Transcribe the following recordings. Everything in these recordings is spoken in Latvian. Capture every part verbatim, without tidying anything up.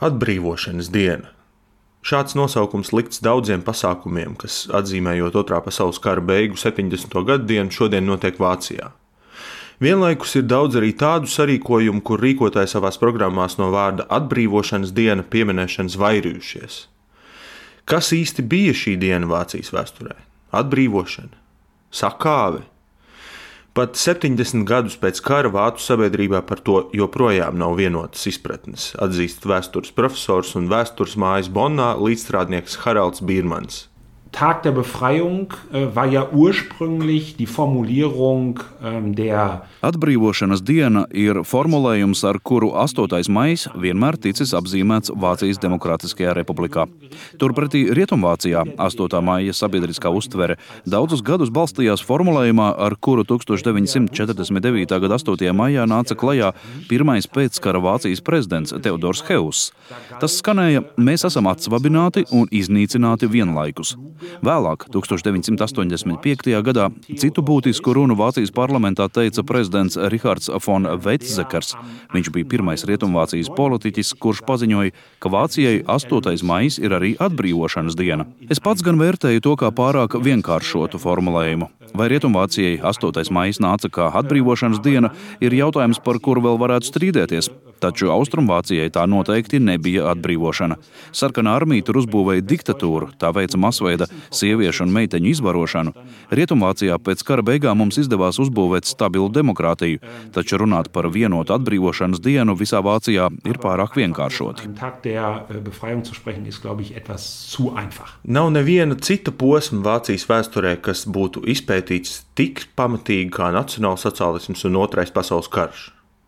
Atbrīvošanas diena. Šāds nosaukums likts daudziem pasākumiem, kas, atzīmējot Otrā pasaules kara beigu septiņdesmito gadu dienu, šodien notiek Vācijā. Vienlaikus ir daudz arī tādu sarīkojumu, kur rīkotāji savās programmās no vārda atbrīvošanas diena pieminēšanas vairījušies. Kas īsti bija šī diena Vācijas vēsturē? Atbrīvošana? Sakāve? Pat septiņdesmit gadus pēc kara vācu sabiedrībā par to joprojām nav vienotas izpratnes, atzīst vēstures profesors un vēstures mājas Bonnā līdzstrādnieks Haralds Biermans. Tag der Befreiung äh, war ja ursprünglich die Formulierung ähm, der Atbrīvošanas diena ir formulējums, ar kuru astotais maijs vienmēr ticis apzīmēts Vācijas Demokrātiskajā republikā. Turpretī Rietumvācijā astotā maija sabiedriskā uztvere daudzus gadus balstījās formulējumā, ar kuru tūkstoš deviņsimt četrdesmit devītā gada astotajā maijā nāca klajā pirmais pēckara Vācijas prezidents Teodors Heuss. Tas skanēja: mēs esam atsvabināti un iznīcināti vienlaikus. Vēlāk, tūkstoš deviņsimt astoņdesmit piektajā gadā, citu būtisku runu Vācijas parlamentā teica prezidents Rihards von Weizsäckers. Viņš bija pirmais Rietumvācijas politiķis, kurš paziņoja, ka Vācijai astotais maijs ir arī atbrīvošanas diena. Es pats gan vērtēju to kā pārāk vienkāršotu formulējumu. Vai Rietumvācijai astotais maijs nāca kā atbrīvošanas diena, ir jautājums, par kuru vēl varētu strīdēties. Taču Austrumvācijai tā noteikti nebija atbrīvošana. Sarkanā armija tur uzbūvēja diktatūru, tā veica masveida sieviešu un meiteņu izvarošanu. Rietumvācijā pēc kara beigām mums izdevās uzbūvēt stabilu demokrātiju, taču runāt par vienotu atbrīvošanas dienu visā Vācijā ir pārāk vienkāršoti. Nav neviena cita posma Vācijas vēsturē, kas būtu izpētīts tik pamatīgi kā nacionālsociālisms un Otrais pasaules karš.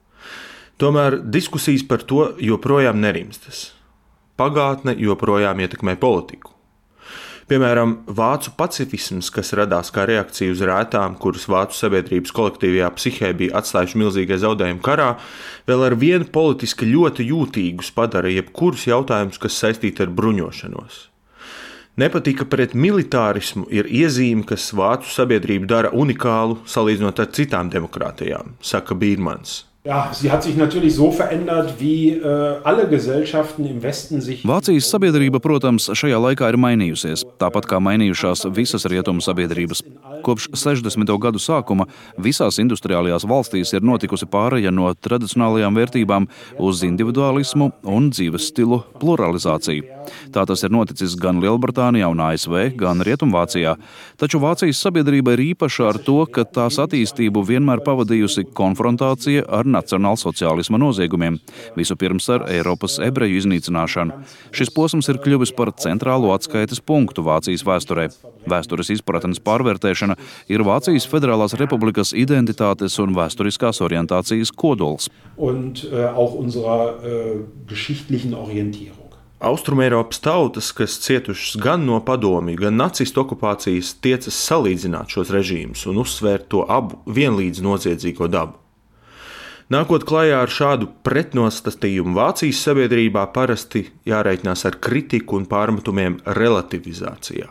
Tomēr diskusijas par to joprojām nerimstas. Pagātne joprojām ietekmē politiku. Piemēram, vācu pacifisms, kas radās kā reakcija uz rētām, kuras vācu sabiedrības kolektīvajā psihē bija atstājuši milzīgie zaudējumi karā, vēl ar vienu politiski ļoti jūtīgus padara jebkurus jautājumus, kas saistīti ar bruņošanos. Nepatika pret militārismu ir iezīme, kas vācu sabiedrību dara unikālu, salīdzinot ar citām demokrātijām, saka Biermans. Ja, sie hat sich natürlich so verändert, wie äh, alle Gesellschaften im Westen sich... Vācijas sabiedrība, protams, šajā laikā ir mainījusies, tāpat kā mainījušās visas rietumu sabiedrības. Kopš sešdesmito gadu sākuma visās industriālajās valstīs ir notikusi pāreja no tradicionālajām vērtībām uz individualismu un dzīves stilu pluralizāciju. Tā tas ir noticis gan Lielbritānijā un A S V, gan Rietumvācijā. Taču Vācijas sabiedrība ir īpaša ar to, ka tās attīstību vienmēr pavadījusi konfrontācija ar nacionālsociālisma noziegumiem, vispirms ar Eiropas ebreju iznīcināšanu. Šis posms ir kļuvis par centrālo atskaites punktu Vācijas vēsturē. Vēstures izpratnes pārvērtēšana ir Vācijas Federālās Republikas identitātes un vēsturiskās orientācijas kodols. Und, uh, auch unserer, uh, geschichtlichen Orientierung. Austrumeiropas tautas, kas cietušas gan no padomju, gan nacistu okupācijas, tiecas salīdzināt šos režīmus un uzsvērt to abu vienlīdz noziedzīgo dabu. Nākot klajā ar šādu pretnostatījumu Vācijas sabiedrībā parasti jāreikinās ar kritiku un pārmetumiem relativizācijā.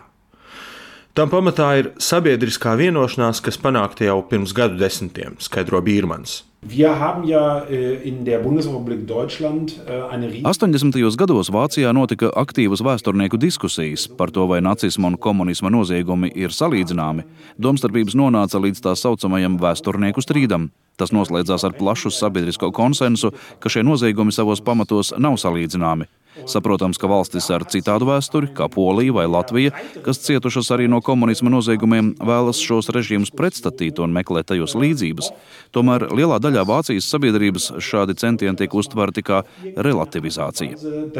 Tam pamatā ir sabiedriskā vienošanās, kas panākta jau pirms gadu desmitiem, skaidro Biermans. Wir haben ja in der Bundesrepublik Deutschland eine astoņdesmitajos gados Vācijā notika aktīvas vēsturnieku diskusijas par to, vai nacisma un komunisma noziegumi ir salīdzināmi. Domstarpības nonāca līdz tā saucamajam vēsturnieku strīdam. Tas noslēdzās ar plašu sabiedrisko konsensu, ka šie noziegumi savos pamatos nav salīdzināmi. Saprotams, ka valstis ar citādu vēsturi, kā Polija vai Latvija, kas cietušas arī no komunisma noziegumiem, vēlas šos režīmus pretstatīt un meklēt tajos līdzības. Tomēr lielā daļā Vācijas sabiedrības šādi centieni tiek uztverti kā relativizācija.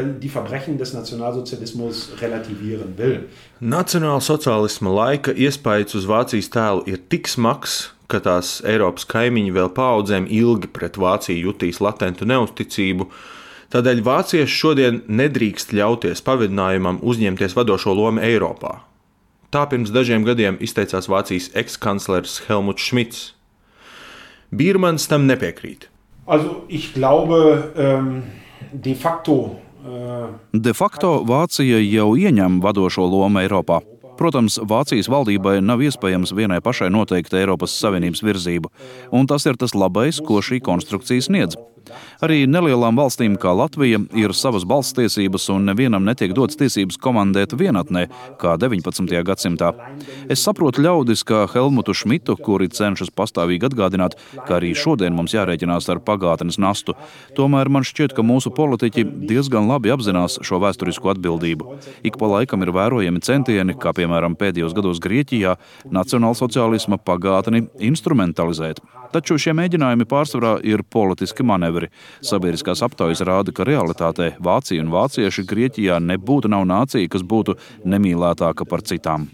Nacionālsociālisma laika iespējas uz Vācijas tēlu ir tik smags, ka tās Eiropas kaimiņi vēl paaudzēm ilgi pret Vāciju jutīs latentu neusticību. Tādēļ vācieši šodien nedrīkst ļauties pavidinājumam uzņemties vadošo lomu Eiropā. Tā pirms dažiem gadiem izteicās Vācijas ekskanclers Helmuts Schmidts. Biermans tam nepiekrīt. Also, ich glaube, um, de facto... Uh... De facto Vācija jau ieņem vadošo lomu Eiropā. Protams, Vācijas valdībai nav iespējams vienai pašai noteikt Eiropas Savienības virzību, un tas ir tas labais, ko šī konstrukcija sniedz. Arī nelielām valstīm kā Latvija ir savas balsstiesības un nevienam netiek dots tiesības komandēt vienatnē, kā deviņpadsmitajā gadsimtā. Es saprotu ļaudis kā Helmutu Šmitu, kuri cenšas pastāvīgi atgādināt, ka arī šodien mums jārēķinās ar pagātnes nastu. Tomēr man šķiet, ka mūsu politiķi diezgan labi apzinās šo vēsturisko atbildību. Ik pa laikam ir vērojami centieni, kā piemēram pēdējos gados Grieķijā, nacionālsociālisma pagātni instrumentalizēt. Taču šie mēģinājumi pārsvarā ir politiski manevri. Sabiedriskās aptaujas rāda, ka realitātē Vācija un vācieši Grieķijā nebūtu nav nācija, kas būtu nemīlētāka par citām.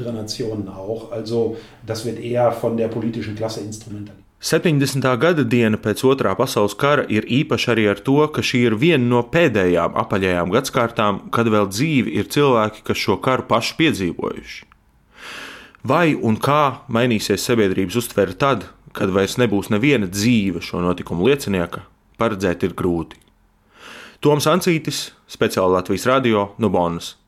septiņdesmitā gada diena pēc Otrā pasaules kara ir īpaša arī ar to, ka šī ir viena no pēdējām apaļajām gadskārtām, kad vēl dzīvi ir cilvēki, kas šo karu paši piedzīvojuši. Vai un kā mainīsies sabiedrības uztvere tad, kad vairs nebūs neviena dzīve šo notikumu liecinieka, paredzēt ir grūti. Toms Ancītis, speciāli Latvijas radio, no Bonnas.